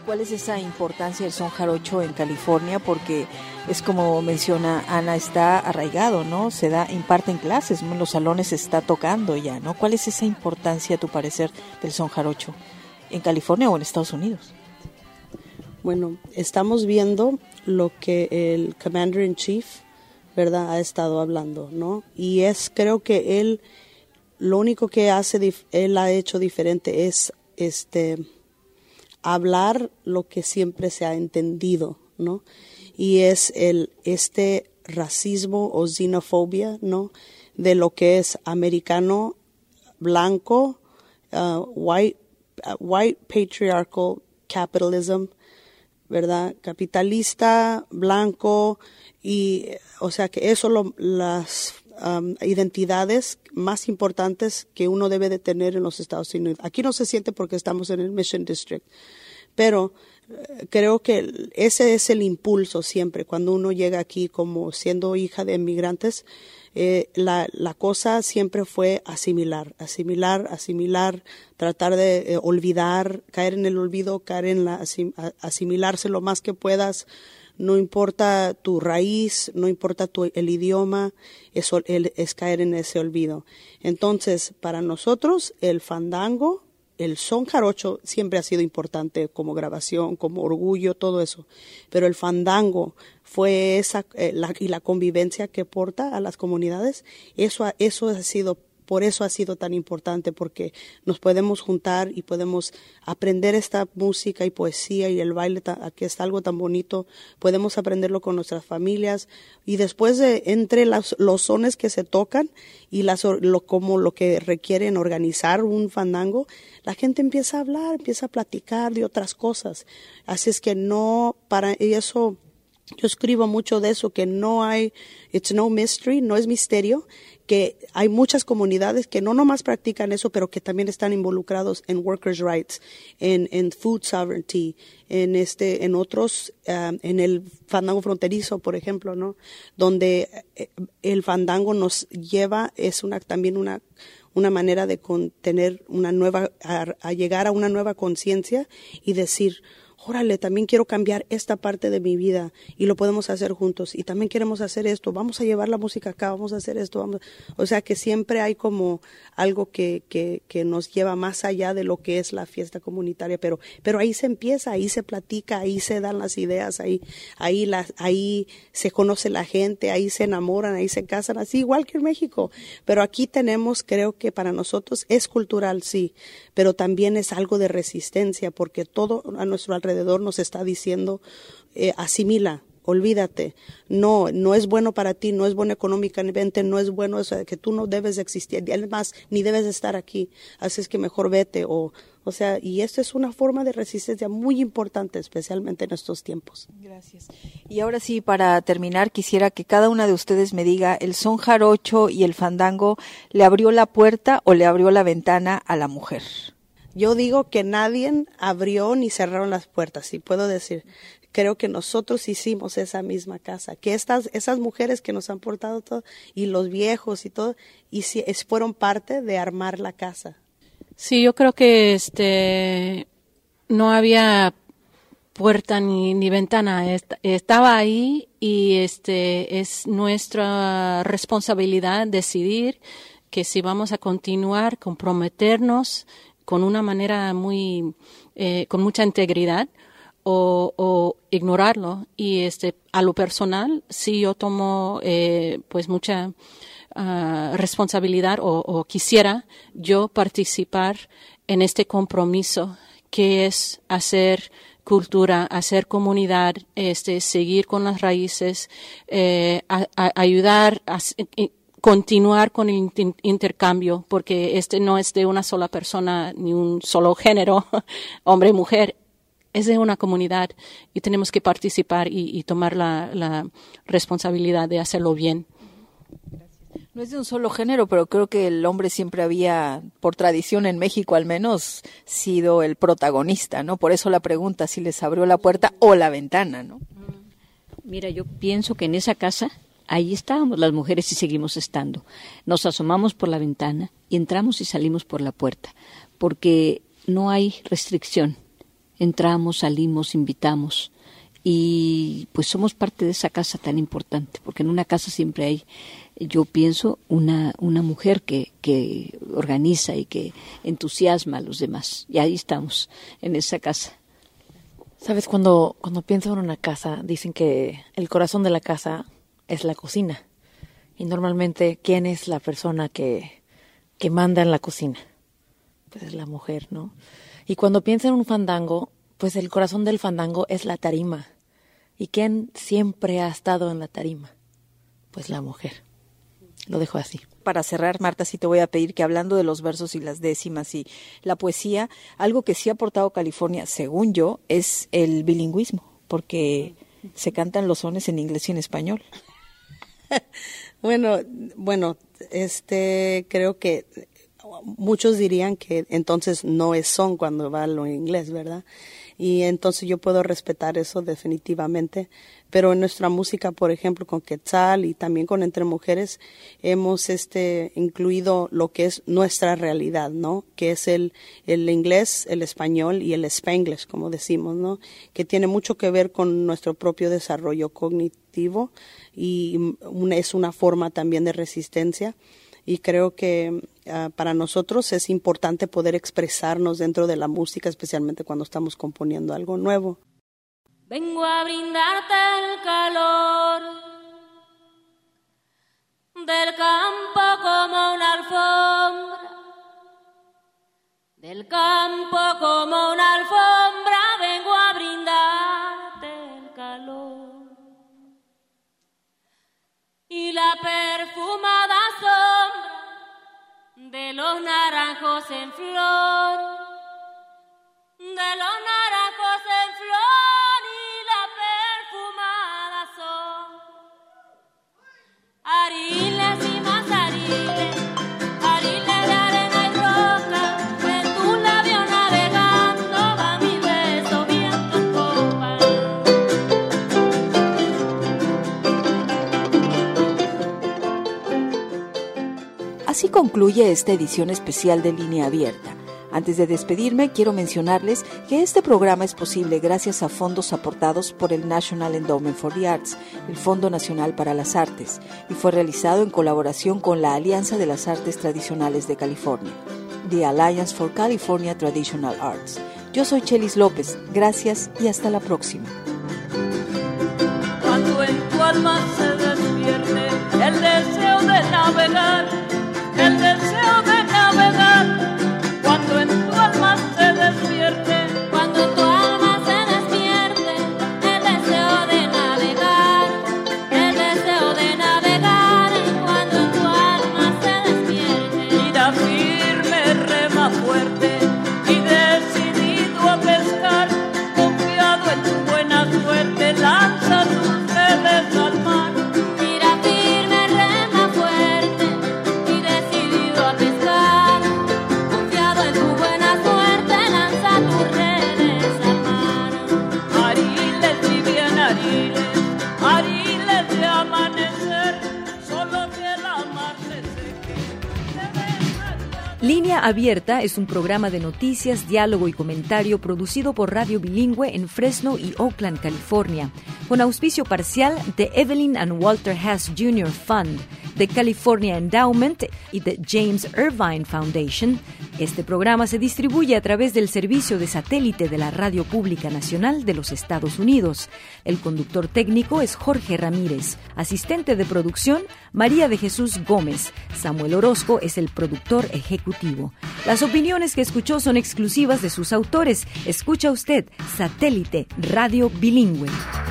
¿Cuál es esa importancia del son jarocho en California? Porque es como menciona Ana, está arraigado, ¿no? Se da, imparten clases, ¿no? En los salones se está tocando ya, ¿no? ¿Cuál es esa importancia, a tu parecer, del son jarocho en California o en Estados Unidos? Bueno, estamos viendo lo que el Commander in Chief, ¿verdad?, ha estado hablando, ¿no? Y creo que él, lo único que él ha hecho diferente es hablar lo que siempre se ha entendido, ¿no? Y es este racismo o xenofobia, ¿no? De lo que es americano, blanco, white patriarchal capitalism, ¿verdad? Capitalista, blanco, y o sea que eso las identidades más importantes que uno debe de tener en los Estados Unidos. Aquí no se siente porque estamos en el Mission District, pero creo que ese es el impulso siempre cuando uno llega aquí como siendo hija de inmigrantes. La cosa siempre fue asimilar, tratar de olvidar, caer en el olvido, caer en asimilarse lo más que puedas. No importa tu raíz, no importa el idioma, es caer en ese olvido. Entonces, para nosotros, el fandango, el son jarocho siempre ha sido importante como grabación, como orgullo, todo eso. Pero el fandango fue y la convivencia que aporta a las comunidades, por eso ha sido tan importante, porque nos podemos juntar y podemos aprender esta música y poesía y el baile, que es algo tan bonito, podemos aprenderlo con nuestras familias, y después entre los sones que se tocan y como lo que requieren organizar un fandango, la gente empieza a hablar, empieza a platicar de otras cosas. Así es que eso yo escribo mucho de eso, que it's no mystery, no es misterio, que hay muchas comunidades que no nomás practican eso, pero que también están involucrados en workers' rights, en food sovereignty, en otros, en el fandango fronterizo, por ejemplo, ¿no? Donde el fandango nos lleva, también una manera de tener a llegar a una nueva conciencia y decir, órale, también quiero cambiar esta parte de mi vida, y lo podemos hacer juntos, y también queremos hacer esto, vamos a llevar la música acá, vamos a hacer esto, o sea que siempre hay como algo que nos lleva más allá de lo que es la fiesta comunitaria, pero ahí se empieza, ahí se platica, ahí se dan las ideas, ahí se conoce la gente, ahí se enamoran, ahí se casan, así igual que en México, pero aquí creo que para nosotros es cultural, sí, pero también es algo de resistencia, porque todo a nuestro alrededor nos está diciendo, asimila, olvídate, no es bueno para ti, no es bueno económicamente, no es bueno eso, que tú no debes de existir, además ni debes de estar aquí, así es que mejor vete, o sea, y esto es una forma de resistencia muy importante, especialmente en estos tiempos. Gracias. Y ahora sí, para terminar, quisiera que cada una de ustedes me diga, ¿el son jarocho y el fandango le abrió la puerta o le abrió la ventana a la mujer? Yo digo que nadie abrió ni cerraron las puertas, si puedo decir. Creo que nosotros hicimos esa misma casa, que esas mujeres que nos han portado todo, y los viejos y todo, fueron parte de armar la casa. Sí, yo creo que no había puerta ni ventana, estaba ahí, y es nuestra responsabilidad decidir que si vamos a continuar, comprometernos con una manera con mucha integridad, o ignorarlo. Y a lo personal, sí, yo tomo pues mucha responsabilidad, o quisiera yo participar en este compromiso que es hacer cultura, hacer comunidad, seguir con las raíces, ayudar a continuar con el intercambio, porque no es de una sola persona ni un solo género, hombre y mujer, es de una comunidad, y tenemos que participar y tomar la responsabilidad de hacerlo bien. No es de un solo género, pero creo que el hombre siempre había, por tradición en México al menos, sido el protagonista, ¿no? Por eso la pregunta, si les abrió la puerta o la ventana, ¿no? Mira, yo pienso que en esa casa, ahí estábamos las mujeres y seguimos estando. Nos asomamos por la ventana y entramos y salimos por la puerta, porque no hay restricción. entramos, salimos, invitamos. Y pues somos parte de esa casa tan importante, porque en una casa siempre hay, yo pienso, una mujer que organiza y que entusiasma a los demás. Y ahí estamos, en esa casa. ¿Sabes? Cuando pienso en una casa, dicen que el corazón de la casa es la cocina. Y normalmente, ¿quién es la persona que manda en la cocina? Pues es la mujer, ¿no? Y cuando pienso en un fandango, pues el corazón del fandango es la tarima. ¿Y quién siempre ha estado en la tarima? Pues la mujer. Lo dejo así. Para cerrar, Marta, sí te voy a pedir que, hablando de los versos y las décimas y la poesía, algo que sí ha aportado California, según yo, es el bilingüismo, porque se cantan los sones en inglés y en español. Bueno, creo que muchos dirían que entonces no es son cuando va lo en inglés, ¿verdad? Y entonces yo puedo respetar eso definitivamente, pero en nuestra música, por ejemplo, con Quetzal y también con Entre Mujeres, hemos incluido lo que es nuestra realidad, ¿no? Que es el inglés, el español y el spanglish, como decimos, ¿no? Que tiene mucho que ver con nuestro propio desarrollo cognitivo y es una forma también de resistencia. Y creo que para nosotros es importante poder expresarnos dentro de la música, especialmente cuando estamos componiendo algo nuevo. Vengo a brindarte el calor del campo como una alfombra, del campo como una alfombra, vengo a brindarte el calor. Y la perfumada sombra de los naranjos en flor, de los naranjos en flor y la perfumada sombra. Ariles y más ariles, ariles de arena y roca, en tu labio navegando va mi beso viento en popa. Así concluye esta edición especial de Línea Abierta. Antes de despedirme, quiero mencionarles que este programa es posible gracias a fondos aportados por el National Endowment for the Arts, el Fondo Nacional para las Artes, y fue realizado en colaboración con la Alianza de las Artes Tradicionales de California, The Alliance for California Traditional Arts. Yo soy Chelis López. Gracias y hasta la próxima. Cuando en tu alma se despierte el deseo de navegar, el deseo de navegar, cuando en tu alma se despierte, cuando en tu alma se despierte el deseo de navegar, el deseo de navegar, cuando en tu alma se despierte. Mira firme, rema fuerte y decidido a pescar, confiado en tu buena suerte, lanza tus redes al mar. Mira firme, rema fuerte y decidido a pescar, confiado en tu buena suerte, lanza tus redes al mar. Ariles y bien ariles de amanecer, solo que la mar se seque, se deja. Línea Abierta es un programa de noticias, diálogo y comentario producido por Radio Bilingüe en Fresno y Oakland, California, con auspicio parcial de Evelyn and Walter Haas Jr. Fund, de California Endowment y de James Irvine Foundation. Este programa se distribuye a través del servicio de satélite de la Radio Pública Nacional de los Estados Unidos. El conductor técnico es Jorge Ramírez. Asistente de producción, María de Jesús Gómez. Samuel Orozco es el productor ejecutivo. Las opiniones que escuchó son exclusivas de sus autores. Escucha usted Satélite Radio Bilingüe.